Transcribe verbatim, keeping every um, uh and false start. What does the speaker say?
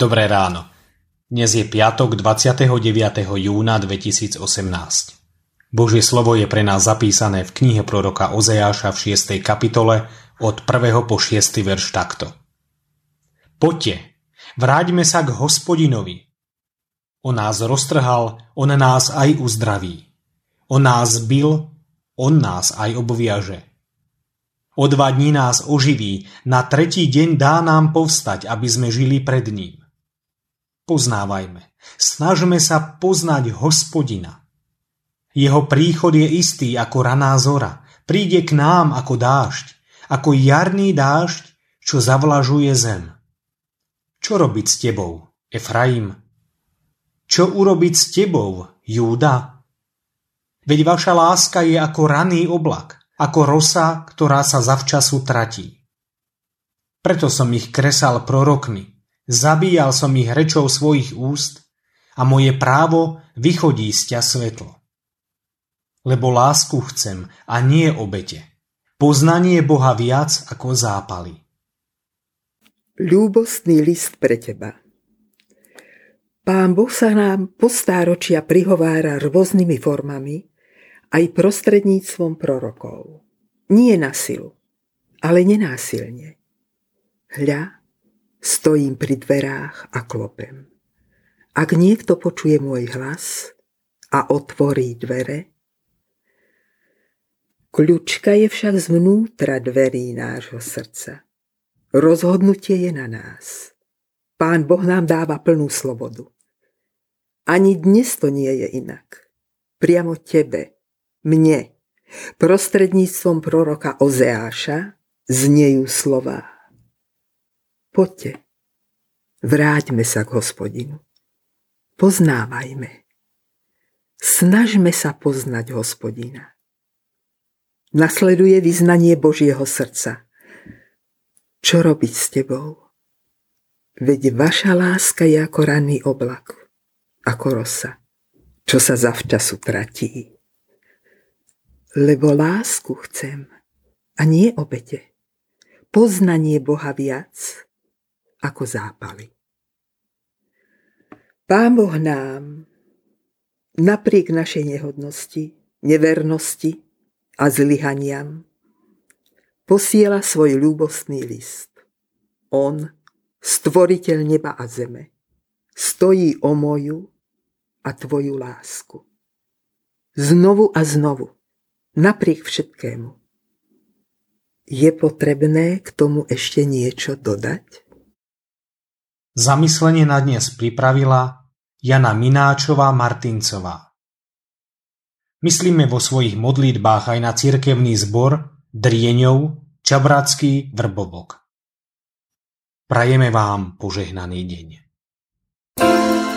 Dobré ráno. Dnes je piatok dvadsiateho deviateho júna dvetisícosemnásť. Božie slovo je pre nás zapísané v knihe proroka Ozeáša v šiestej kapitole od prvého po šiesty verš takto. Poďte, vráťme sa k Hospodinovi. On nás roztrhal, on nás aj uzdraví. On nás bil, on nás aj obviaže. O dva dní nás oživí, na tretí deň dá nám povstať, aby sme žili pred ním. Poznávajme, snažme sa poznať Hospodina. Jeho príchod je istý ako raná zora, príde k nám ako dážď, ako jarný dážď, čo zavlažuje zem. Čo robiť s tebou, Efraim? Čo urobiť s tebou, Júda? Veď vaša láska je ako raný oblak, ako rosa, ktorá sa zavčasu tratí. Preto som ich kresal prorokmi, zabíjal som ich rečou svojich úst a moje právo vychodí z ťa svetlo. Lebo lásku chcem a nie obete, poznanie Boha viac ako zápaly. Ľúbostný list pre teba. Pán Boh sa nám po stáročia prihovára rôznymi formami, aj prostredníctvom prorokov. Nie na silu, ale nenásilne. Hľa, stojím pri dverách a klopem. Ak niekto počuje môj hlas a otvorí dvere, kľúčka je však zvnútra dverí nášho srdca. Rozhodnutie je na nás. Pán Boh nám dáva plnú slobodu. Ani dnes to nie je inak. Priamo tebe, mne, prostredníctvom proroka Ozeáša znejú slová. Poďte, vráťme sa k Hospodinu. Poznávajme. Snažme sa poznať Hospodina. Nasleduje vyznanie Božieho srdca. Čo robiť s tebou? Veď vaša láska je ako ranný oblak, ako rosa, čo sa zavčasu tratí. Lebo lásku chcem a nie obete, poznanie Boha viac ako zápaly. Pán Boh nám napriek našej nehodnosti, nevernosti a zlyhaniam posiela svoj ľúbostný list. On, stvoriteľ neba a zeme, stojí o moju a tvoju lásku. Znovu a znovu, napriek všetkému. Je potrebné k tomu ešte niečo dodať? Zamyslenie na dnes pripravila Jana Mináčová-Martincová. Myslíme vo svojich modlitbách aj na cirkevný zbor Drieňov Čabratský Vrbovok. Prajeme vám požehnaný deň.